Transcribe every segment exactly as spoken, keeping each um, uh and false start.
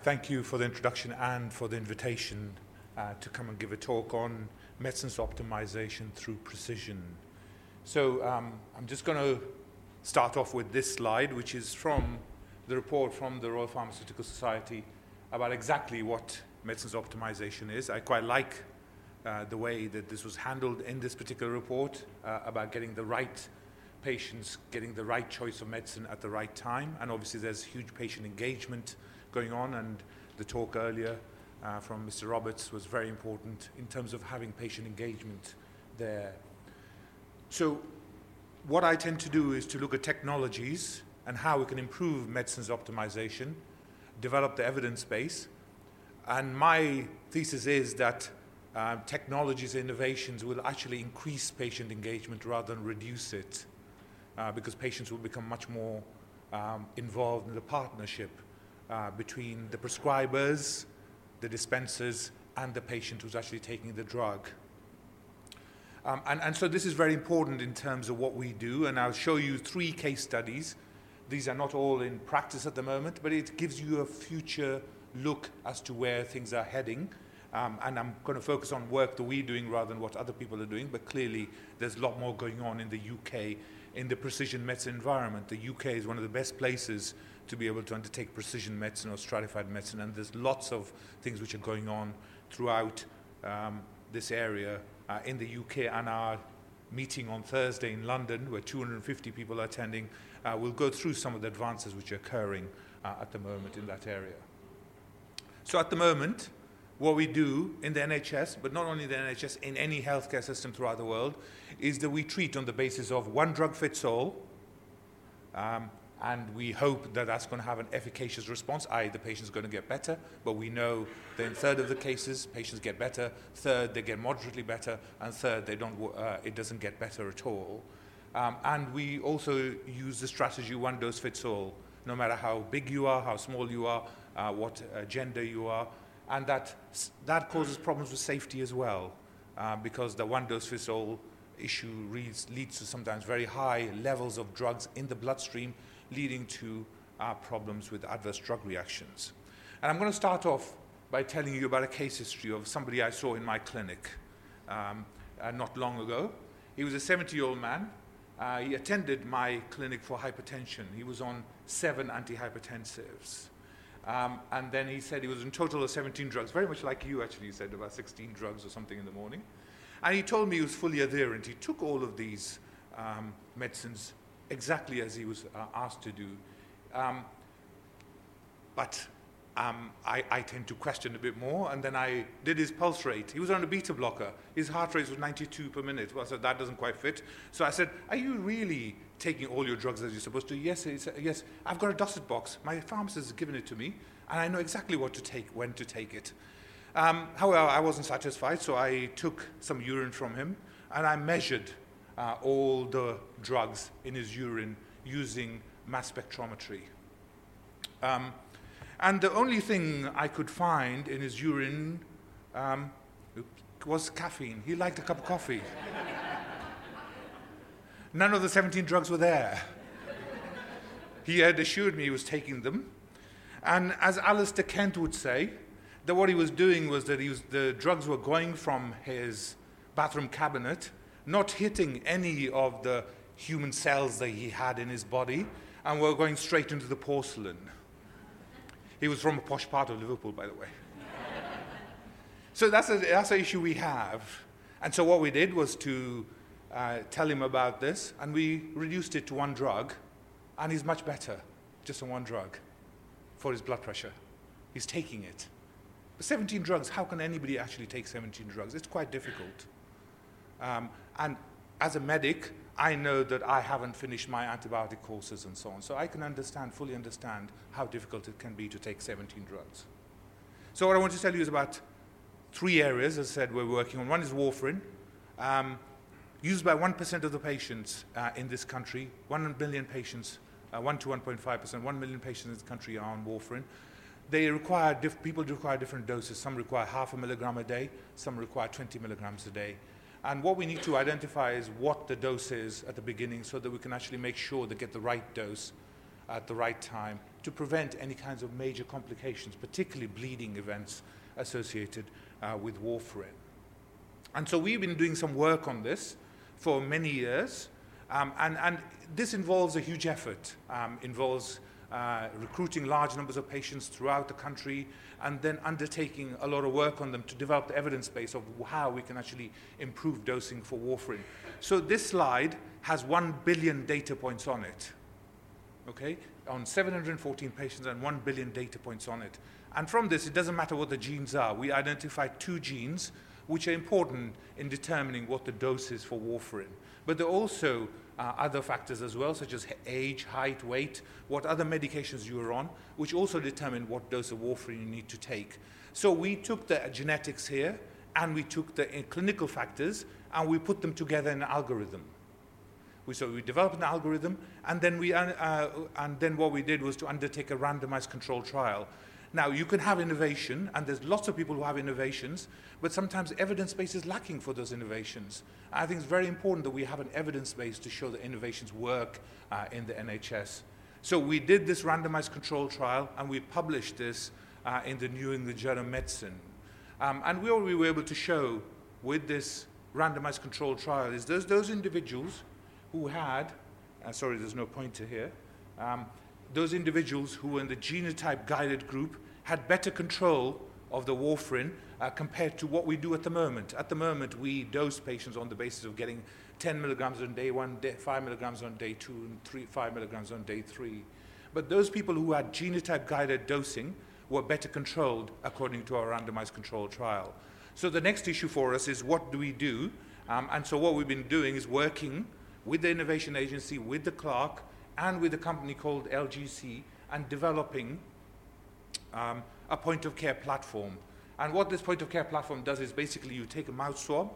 Thank you for the introduction and for the invitation uh, to come and give a talk on medicines optimization through precision. So um, I'm just going to start off with this slide, which is from the report from the Royal Pharmaceutical Society about exactly what medicines optimization is. I quite like uh, the way that this was handled in this particular report uh, about getting the right patients, getting the right choice of medicine at the right time. And obviously there's huge patient engagement going on, and the talk earlier uh, from Mister Roberts was very important in terms of having patient engagement there. So what I tend to do is to look at technologies and how we can improve medicines optimization, develop the evidence base, and my thesis is that uh, technologies and innovations will actually increase patient engagement rather than reduce it, uh, because patients will become much more um, involved in the partnership Uh, between the prescribers, the dispensers, and the patient who's actually taking the drug. Um, and, and so this is very important in terms of what we do, and I'll show you three case studies. These are not all in practice at the moment, but it gives you a future look as to where things are heading. Um, and I'm going to focus on work that we're doing rather than what other people are doing, but clearly there's a lot more going on in the U K in the precision medicine environment. The U K is one of the best places to be able to undertake precision medicine or stratified medicine, and there's lots of things which are going on throughout um, this area uh, in the U K. And our meeting on Thursday in London, where two hundred fifty people are attending, uh, will go through some of the advances which are occurring uh, at the moment in that area. So at the moment, what we do in the N H S, but not only the N H S, in any healthcare system throughout the world, is that we treat on the basis of one drug fits all, um, and we hope that that's going to have an efficacious response, that is the patient's going to get better, but we know that in a third of the cases, patients get better, third, they get moderately better, and third, they don't, uh, it doesn't get better at all. Um, and we also use the strategy one dose fits all, no matter how big you are, how small you are, uh, what uh, gender you are, and that, that causes problems with safety as well, uh, because the one dose fits all issue leads, leads to sometimes very high levels of drugs in the bloodstream, leading to uh, problems with adverse drug reactions. And I'm going to start off by telling you about a case history of somebody I saw in my clinic um, uh, not long ago. He was a seventy-year-old man. Uh, he attended my clinic for hypertension. He was on seven antihypertensives. Um, and then he said he was in total of seventeen drugs, very much like you actually said, about sixteen drugs or something in the morning. And he told me he was fully adherent. He took all of these um, medicines exactly as he was uh, asked to do. Um, but um, I, I tend to question a bit more, and then I did his pulse rate. He was on a beta blocker. His heart rate was ninety-two per minute. Well, I said, that doesn't quite fit. So I said, are you really taking all your drugs as you're supposed to? Yes, he said, yes, I've got a dosage box. My pharmacist has given it to me, and I know exactly what to take, when to take it. Um, however, I wasn't satisfied, so I took some urine from him, and I measured Uh, all the drugs in his urine using mass spectrometry. Um, and the only thing I could find in his urine um, was caffeine. He liked a cup of coffee. None of the seventeen drugs were there. He had assured me he was taking them. And as Alistair Kent would say, that what he was doing was that he was, the drugs were going from his bathroom cabinet, not hitting any of the human cells that he had in his body, and were going straight into the porcelain. He was from a posh part of Liverpool, by the way. So that's a, that's an issue we have. And so what we did was to uh, tell him about this, and we reduced it to one drug, and he's much better, just on one drug, for his blood pressure. He's taking it. But seventeen drugs, how can anybody actually take seventeen drugs? It's quite difficult. Um, and as a medic, I know that I haven't finished my antibiotic courses and so on, so I can understand, fully understand how difficult it can be to take seventeen drugs. So what I want to tell you is about three areas, as I said, we're working on. One is warfarin, um, used by one percent of the patients uh, in this country. one million patients, uh, one to one point five percent, one million patients in this country are on warfarin. They require, diff- people require different doses. Some require half a milligram a day, some require twenty milligrams a day. And what we need to identify is what the dose is at the beginning so that we can actually make sure they get the right dose at the right time to prevent any kinds of major complications, particularly bleeding events associated uh, with warfarin. And so we've been doing some work on this for many years, um, and, and this involves a huge effort, um, involves uh, recruiting large numbers of patients throughout the country, and then undertaking a lot of work on them to develop the evidence base of how we can actually improve dosing for warfarin. So this slide has one billion data points on it, okay, on seven hundred fourteen patients and one billion data points on it. And from this, it doesn't matter what the genes are. We identified two genes which are important in determining what the dose is for warfarin. But there are also uh, other factors as well, such as age, height, weight, what other medications you are on, which also determine what dose of warfarin you need to take. So we took the genetics here, and we took the uh, clinical factors, and we put them together in an algorithm. We, so we developed an algorithm, and then, we, uh, uh, and then what we did was to undertake a randomized controlled trial. Now, you can have innovation, and there's lots of people who have innovations, but sometimes evidence base is lacking for those innovations. I think it's very important that we have an evidence base to show that innovations work uh, in the N H S. So we did this randomized control trial, and we published this uh, in the New England Journal of Medicine. Um, and what we were able to show with this randomized control trial is those, those individuals who had, uh, sorry, there's no pointer here, um, those individuals who were in the genotype guided group had better control of the warfarin uh, compared to what we do at the moment. At the moment, we dose patients on the basis of getting ten milligrams on day one, day, five milligrams on day two, and three, five milligrams on day three. But those people who had genotype guided dosing were better controlled according to our randomized control trial. So the next issue for us is what do we do? Um, and so what we've been doing is working with the Innovation Agency, with the Clark, and with a company called L G C, and developing um, a point-of-care platform. And what this point-of-care platform does is basically you take a mouth swab,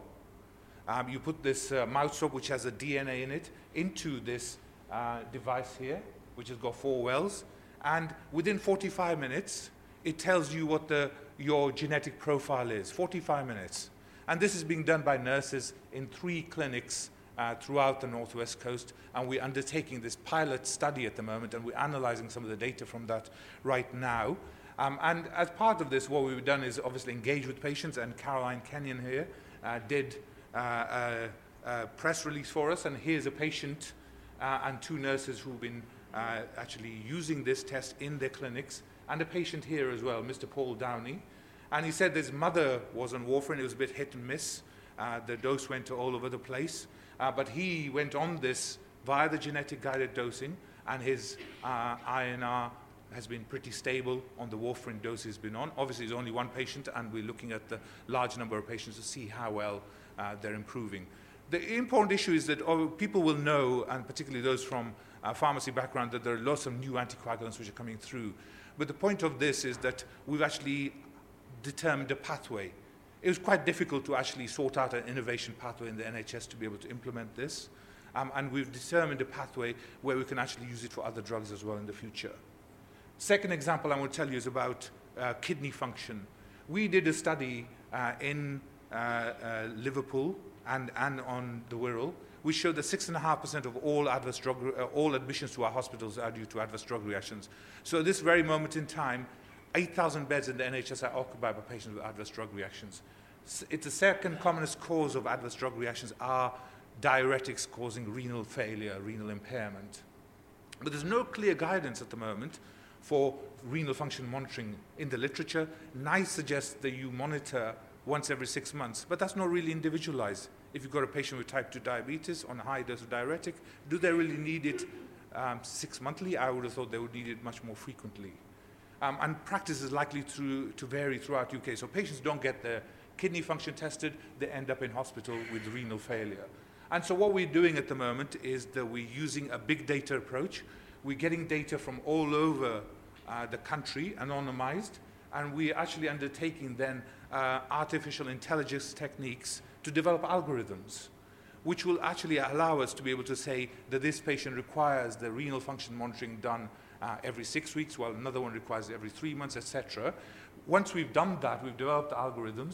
um, you put this uh, mouth swab, which has a D N A in it, into this uh, device here, which has got four wells, and within forty-five minutes, it tells you what the, your genetic profile is, forty-five minutes. And this is being done by nurses in three clinics Uh, throughout the Northwest Coast, and we're undertaking this pilot study at the moment, and we're analyzing some of the data from that right now. Um, and as part of this, what we've done is obviously engage with patients, and Caroline Kenyon here uh, did uh, a, a press release for us, and here's a patient uh, and two nurses who've been uh, actually using this test in their clinics, and a patient here as well, Mister Paul Downey. And he said his mother was on warfarin. It was a bit hit and miss. Uh, the dose went all over the place. Uh, but he went on this via the genetic guided dosing, and his uh, I N R has been pretty stable on the warfarin dose he's been on. Obviously, there's only one patient, and we're looking at the large number of patients to see how well uh, they're improving. The important issue is that oh, people will know, and particularly those from a pharmacy background, that there are lots of new anticoagulants which are coming through. But the point of this is that we've actually determined a pathway. It was quite difficult to actually sort out an innovation pathway in the N H S to be able to implement this. Um, and we've determined a pathway where we can actually use it for other drugs as well in the future. Second example I want to tell you is about uh, kidney function. We did a study uh, in uh, uh, Liverpool and, and on the Wirral, which showed that six point five percent of all adverse drug, uh, all admissions to our hospitals are due to adverse drug reactions. So at this very moment in time, eight thousand beds in the N H S are occupied by patients with adverse drug reactions. It's the second commonest cause of adverse drug reactions are diuretics causing renal failure, renal impairment. But there's no clear guidance at the moment for renal function monitoring in the literature. NICE suggests that you monitor once every six months, but that's not really individualized. If you've got a patient with type two diabetes on a high dose of diuretic, do they really need it um, six monthly? I would have thought they would need it much more frequently. Um, and practice is likely to, to vary throughout U K. So patients don't get their kidney function tested, they end up in hospital with renal failure. And so what we're doing at the moment is that we're using a big data approach. We're getting data from all over uh, the country, anonymized, and we're actually undertaking then uh, artificial intelligence techniques to develop algorithms, which will actually allow us to be able to say that this patient requires the renal function monitoring done Uh, every six weeks, while another one requires every three months, et cetera. Once we've done that, we've developed algorithms,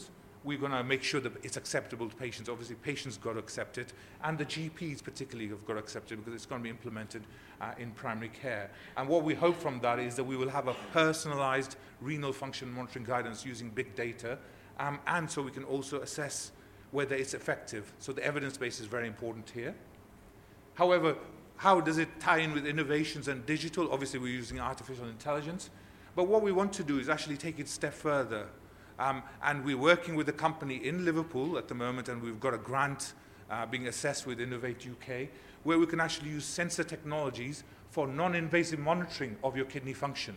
we're going to make sure that it's acceptable to patients. Obviously, patients got to accept it, and the G Ps particularly have got to accept it because it's going to be implemented uh, in primary care. And what we hope from that is that we will have a personalized renal function monitoring guidance using big data, um, and so we can also assess whether it's effective. So the evidence base is very important here. However, how does it tie in with innovations and digital? Obviously, we're using artificial intelligence. But what we want to do is actually take it a step further. Um, and we're working with a company in Liverpool at the moment, and we've got a grant uh, being assessed with Innovate U K, where we can actually use sensor technologies for non-invasive monitoring of your kidney function.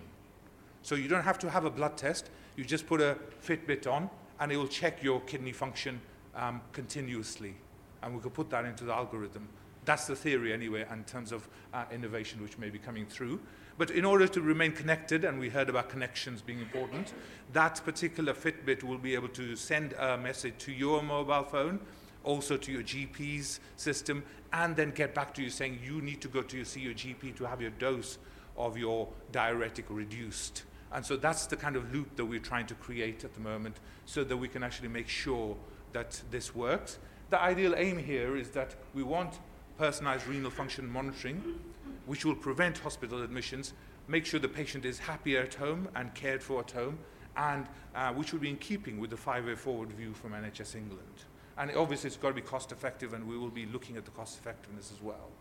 So you don't have to have a blood test. You just put a Fitbit on, and it will check your kidney function um, continuously. And we could put that into the algorithm. That's the theory anyway in terms of uh, innovation which may be coming through. But in order to remain connected, and we heard about connections being important, that particular Fitbit will be able to send a message to your mobile phone, also to your G P's system, and then get back to you saying you need to go to see your G P to have your dose of your diuretic reduced. And so that's the kind of loop that we're trying to create at the moment so that we can actually make sure that this works. The ideal aim here is that we want personalized renal function monitoring, which will prevent hospital admissions, make sure the patient is happier at home and cared for at home, and uh, which will be in keeping with the five-year forward view from N H S England. And obviously it's got to be cost effective, and we will be looking at the cost effectiveness as well.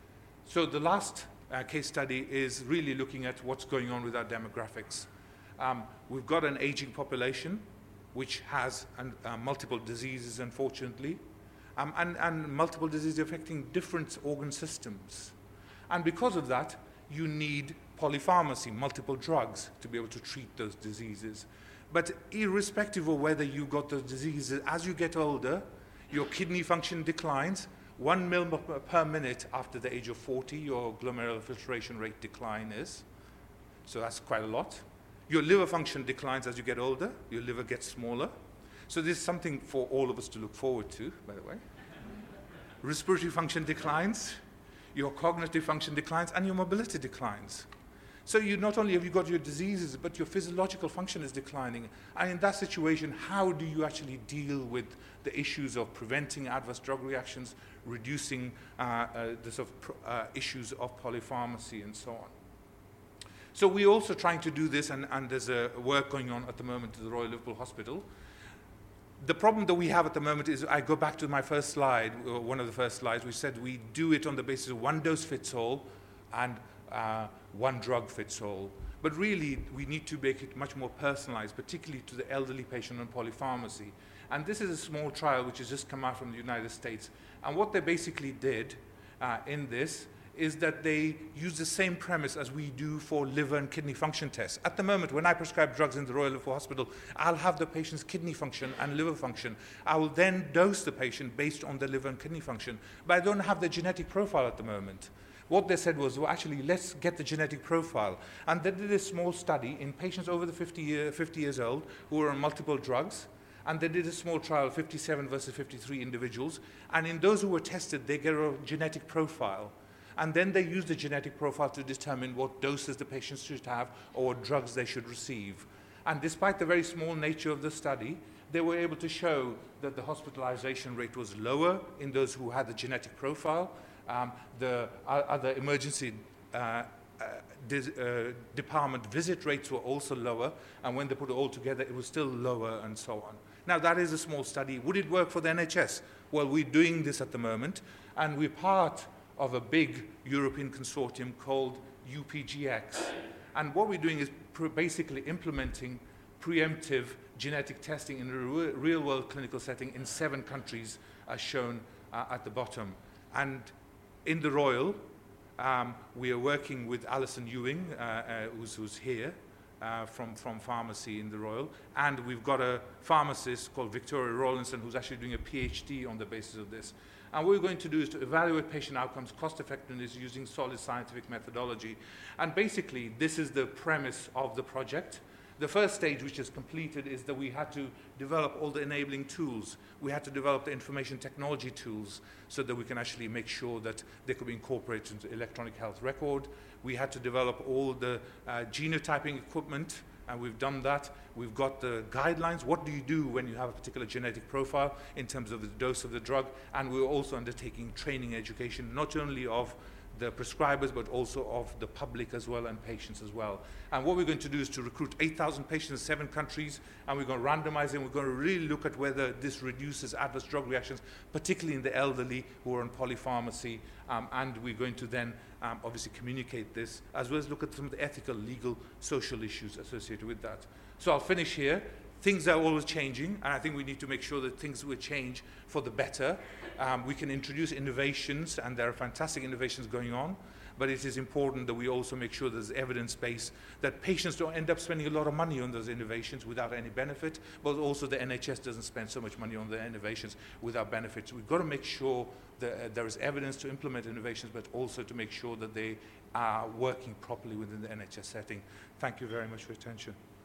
So the last uh, case study is really looking at what's going on with our demographics. Um, we've got an aging population which has an, uh, multiple diseases, unfortunately, um, and, and multiple diseases affecting different organ systems. And because of that, you need polypharmacy, multiple drugs, to be able to treat those diseases. But irrespective of whether you got those diseases, as you get older, your kidney function declines. One mil per minute after the age of forty, your glomerular filtration rate decline is. So that's quite a lot. Your liver function declines as you get older. Your liver gets smaller. So this is something for all of us to look forward to, by the way. Respiratory function declines. Your cognitive function declines, and your mobility declines. So you not only have you got your diseases, but your physiological function is declining. And in that situation, how do you actually deal with the issues of preventing adverse drug reactions, reducing uh, uh, the sort of uh, issues of polypharmacy, and so on? So we're also trying to do this, and, and there's a work going on at the moment at the Royal Liverpool Hospital. The problem that we have at the moment is, I go back to my first slide, one of the first slides, we said we do it on the basis of one dose fits all and uh, one drug fits all. But really, we need to make it much more personalized, particularly to the elderly patient on polypharmacy. And this is a small trial which has just come out from the United States. And what they basically did uh, in this is that they use the same premise as we do for liver and kidney function tests. At the moment, when I prescribe drugs in the Royal Liverpool Hospital, I'll have the patient's kidney function and liver function. I will then dose the patient based on the liver and kidney function, but I don't have the genetic profile at the moment. What they said was, well, actually, let's get the genetic profile. And they did a small study in patients over the fifty, year, fifty years old who were on multiple drugs, and they did a small trial, fifty-seven versus fifty-three individuals, and in those who were tested, they get a genetic profile. And then they use the genetic profile to determine what doses the patients should have or what drugs they should receive. And despite the very small nature of the study, they were able to show that the hospitalization rate was lower in those who had the genetic profile. Um, the uh, other emergency uh, uh, uh, department visit rates were also lower, and when they put it all together, it was still lower, and so on. Now, that is a small study. Would it work for the N H S? Well, we're doing this at the moment, and we're part of a big European consortium called U P G X. And what we're doing is basically implementing preemptive genetic testing in a re real-world clinical setting in seven countries, as shown uh, at the bottom. And in the Royal, um, we are working with Alison Ewing, uh, uh, who's, who's here, uh, from, from pharmacy in the Royal. And we've got a pharmacist called Victoria Rawlinson, who's actually doing a PhD on the basis of this. And what we're going to do is to evaluate patient outcomes, cost effectiveness using solid scientific methodology. And basically, this is the premise of the project. The first stage, which is completed, is that we had to develop all the enabling tools. We had to develop the information technology tools so that we can actually make sure that they could be incorporated into electronic health record. We had to develop all the uh, genotyping equipment and we've done that. We've got the guidelines. What do you do when you have a particular genetic profile in terms of the dose of the drug? And we're also undertaking training education, not only of the prescribers, but also of the public as well, and patients as well. And what we're going to do is to recruit eight thousand patients in seven countries, and we're going to randomize them. We're going to really look at whether this reduces adverse drug reactions, particularly in the elderly who are on polypharmacy, um, and we're going to then um, obviously communicate this, as well as look at some of the ethical, legal, social issues associated with that. So I'll finish here. Things are always changing, and I think we need to make sure that things will change for the better. Um, we can introduce innovations, and there are fantastic innovations going on, but it is important that we also make sure there's evidence base, that patients don't end up spending a lot of money on those innovations without any benefit, but also the N H S doesn't spend so much money on the innovations without benefits. We've got to make sure that uh, there is evidence to implement innovations, but also to make sure that they are working properly within the N H S setting. Thank you very much for your attention.